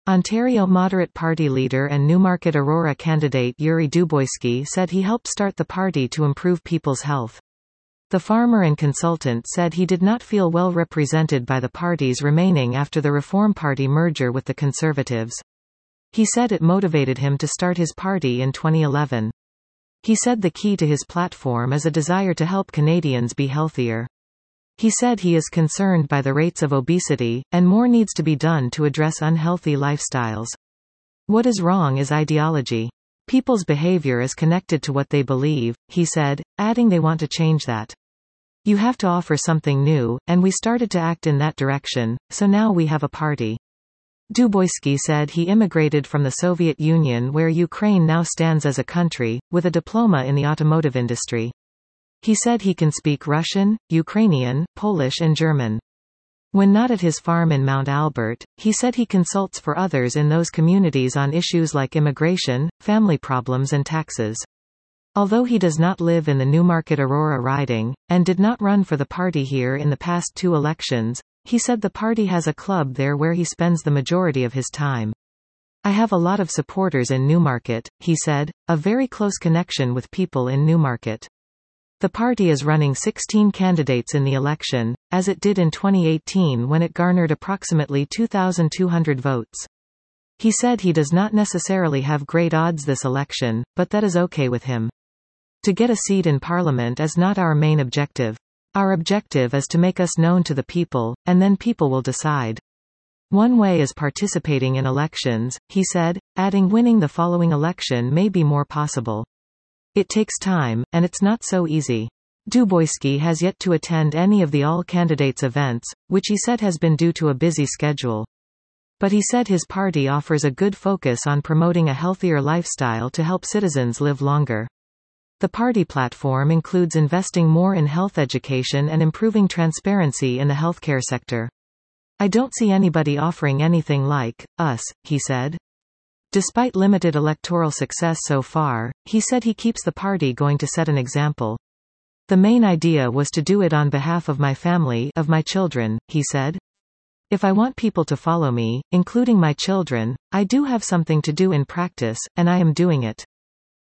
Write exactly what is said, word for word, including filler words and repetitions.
Ontario Moderate Party leader and Newmarket Aurora candidate Yuri Duboisky said he helped start the party to improve people's health. The farmer and consultant said he did not feel well represented by the parties remaining after the Reform Party merger with the Conservatives. He said it motivated him to start his party in twenty eleven. He said the key to his platform is a desire to help Canadians be healthier. He said he is concerned by the rates of obesity, and more needs to be done to address unhealthy lifestyles. What is wrong is ideology. People's behavior is connected to what they believe, he said, adding they want to change that. You have to offer something new, and we started to act in that direction, so now we have a party. Duboisky said he immigrated from the Soviet Union where Ukraine now stands as a country, with a diploma in the automotive industry. He said he can speak Russian, Ukrainian, Polish and German. When not at his farm in Mount Albert, he said he consults for others in those communities on issues like immigration, family problems and taxes. Although he does not live in the Newmarket Aurora riding, and did not run for the party here in the past two elections, he said the party has a club there where he spends the majority of his time. I have a lot of supporters in Newmarket, he said, a very close connection with people in Newmarket. The party is running sixteen candidates in the election, as it did in twenty eighteen when it garnered approximately two thousand two hundred votes. He said he does not necessarily have great odds this election, but that is okay with him. To get a seat in Parliament is not our main objective. Our objective is to make us known to the people, and then people will decide. One way is participating in elections, he said, adding winning the following election may be more possible. It takes time, and it's not so easy. Duboisky has yet to attend any of the All Candidates events, which he said has been due to a busy schedule. But he said his party offers a good focus on promoting a healthier lifestyle to help citizens live longer. The party platform includes investing more in health education and improving transparency in the healthcare sector. I don't see anybody offering anything like us, he said. Despite limited electoral success so far, he said he keeps the party going to set an example. The main idea was to do it on behalf of my family, of my children, he said. If I want people to follow me, including my children, I do have something to do in practice, and I am doing it.